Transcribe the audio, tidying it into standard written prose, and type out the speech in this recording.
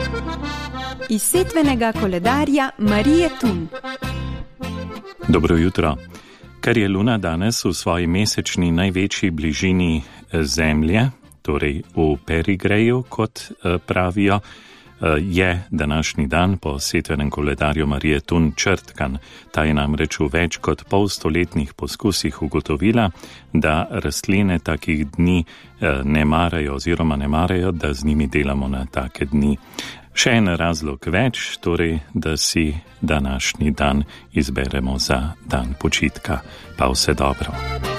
Iz setvenega koledarja Marije Tun. Dobro jutro. Ker je Luna danes v svoji mesečni največji bližini Zemlje, torej v perigreju, kot pravijo, je današnji dan po setvenem koledarju Marije Tun črtkan. Ta je namreč v več kot polstoletnih poskusih ugotovila, da rastline takih dni ne marajo oziroma ne marajo, da z njimi delamo na take dni. Še en razlog več, torej, da si današnji dan izberemo za dan počitka. Pa vse dobro.